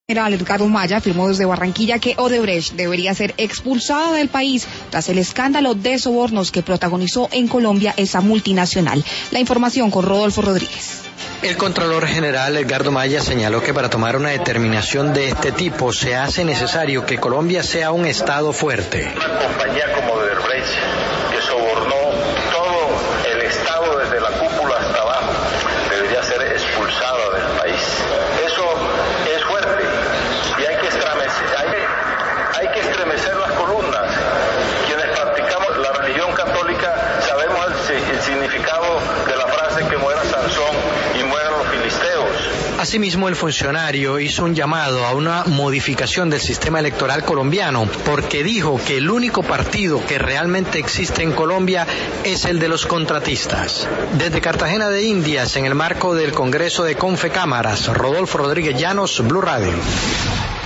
General Edgardo Maya afirmó desde Barranquilla que Odebrecht debería ser expulsada del país tras el escándalo de sobornos que protagonizó en Colombia esa multinacional. La información con Rodolfo Rodríguez. El Contralor General Edgardo Maya señaló que para tomar una determinación de este tipo se hace necesario que Colombia sea un Estado fuerte. Una compañía como Odebrecht, que sobornó todo el Estado desde la cúpula hasta abajo, debería ser expulsada del país. Eso es fuerte y hay que estremecer las columnas. Quienes practicamos la religión católica sabemos el significado de la frase que muera Sansón y mueran los filisteos. Asimismo, el funcionario hizo un llamado a una modificación del sistema electoral colombiano, porque dijo que el único partido que realmente existe en Colombia es el de los contratistas. Desde Cartagena de Indias, en el marco del Congreso de Confecámaras, Rodolfo Rodríguez Llanos, Blue Radio.